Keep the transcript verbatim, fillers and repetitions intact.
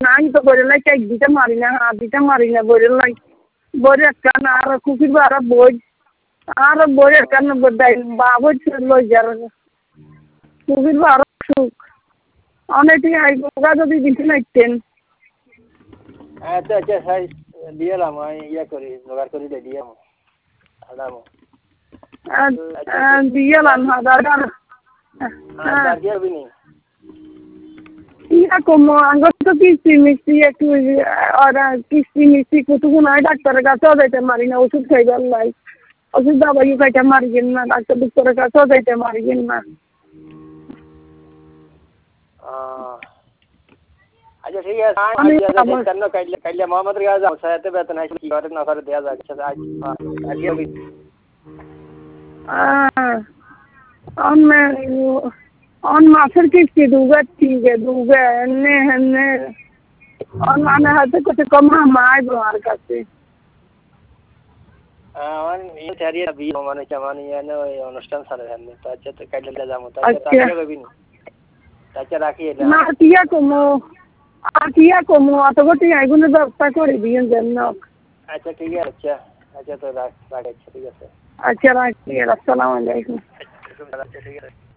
আমি তো বইরে লাই এক দিতে মারি না হাত দিতে মারি না বইরে লাই বইরে একটা আর কুকির বারা বই আর বই একটা দেয় বাবু লই যার কুকির বারা সুখ অনেকটি আইগা যদি দিতে নাইতেন আচ্ছা আচ্ছা স্যার দিয়েলাম আমি ইয়ে করি জোগাড় করি দিয়ে আলামো দিয়েলাম হাজার আর কি হবে নি ইয়া কমো আঙ্গুর তো কিস্তি মিষ্টি একটু ওরা কিস্তি মিষ্টি কতক্ষণ হয় ডাক্তারের কাছেও যাইতে মারি না ওষুধ খাইবার লাই ওষুধ দাবাইও খাইতে মারিয়েন না ডাক্তার ডাক্তারের কাছেও যাইতে মারিয়েন না আচ্ছা ঠিক আছে কেন কাইলে কাইলে মোহাম্মদ রিয়াজ সাহেব বেতন আছে কি করে না করে দেয়া যায় আচ্ছা আজ আজ হবে on me on মাসের কিস্তি দুগা তিনগে দুগা এনে এনে on মানে হাতে কত কম মাই আমার কাছে আহ এই চারিয়া বি মানে চামানি এনে ওই অনুষ্ঠান সারে এনে তো আচ্ছা তো কাইলে যাবো তো আচ্ছা তাকে কবি না আচ্ছা রাখি না টিয়া কমো আর টিয়া কমো অত গটি আইগুনে ব্যবস্থা করে দিয়েন যেন আচ্ছা ঠিক আছে আচ্ছা আচ্ছা তো রাখ রাখ আচ্ছা ঠিক আছে আচ্ছা রাখি আসসালামু আলাইকুম আচ্ছা ঠিক আছে